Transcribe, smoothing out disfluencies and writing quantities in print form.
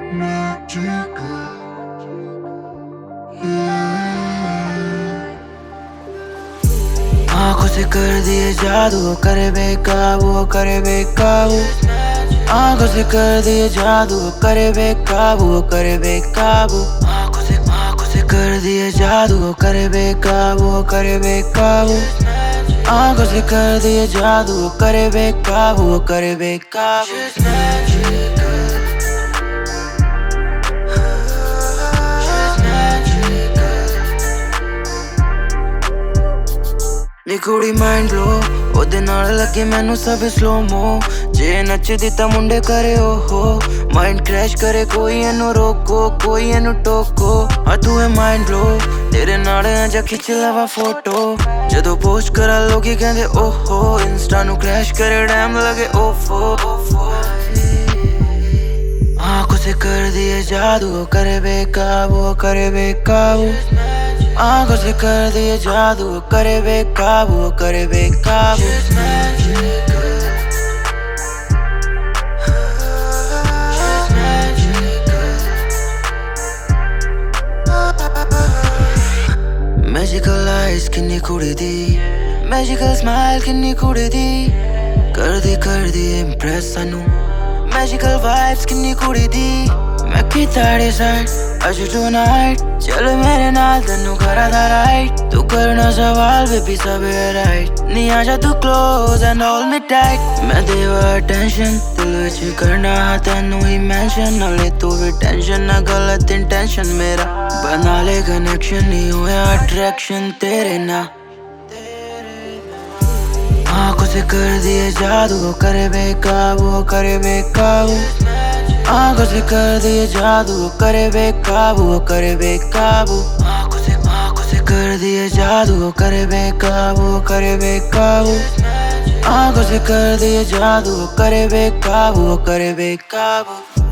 आँखों से कर दिए जादू, करे बेकाबू, करे बेकाबू। आँखों से कर दिए जादू, करे बेकाबू, करे बेकाबू। आँखों से कर दिए जादू, करे बेकाबू, करे बेकाबू। आँखों से कर दिए जादू, करे बेकाबू, करे बेकाबू। नी कुड़ी माइंड ब्लो, ओदे नाल लगे मैनू सब स्लोमो। जे नचदी तां मुंडे करे ओहो, माइंड क्रैश करे कोई एनू रोको, कोई एनू टोको। और तू है माइंड ब्लो, तेरे नाल जा खिच लवा फोटो। जदों पोस्ट करा लोगी कहंदे ओहो, इंस्टा नू क्रैश करे डैम लगे ओफो। आँखों से कर दिए जादू, करे बेकाबू, करे बेकाबू। आँखों से कर दिए जादू, करे बेकाबू, करे बेकाबू। मैजिकल आइज किन्नी कुड़ी दी, मैजिकल स्माइल किन्नी कुड़ी दी। कर दी इम्प्रेस सानू, मैजिकल वाइब्स किन्नी कुड़ी दी। मैं किताड़े साइड अज टूनाइट, चल मेरे नाल तेनू करा दा राइट। तू करना सवाल बेबी सब है राइट, नी आजा तू close and hold me tight. मैं देवा अटेंशन, दिल विच करना तेनू ही मेंशन। नाले तू भी टेंशन ना, गलत इंटेंशन मेरा बना ले कनेक्शन। नहीं होया अट्रैक्शन तेरे ना। आँखों से कर दिए जादू, करे बेकाबू, करे बेकाबू। आँखों से कर दिए जादू, करे बेकाबू, करे बेकाबू। आँखों से कर दिए जादू, करे बेकाबू, करे बेकाबू। आँखों से कर दिए जादू, करे बेकाबू, करे बेकाबू।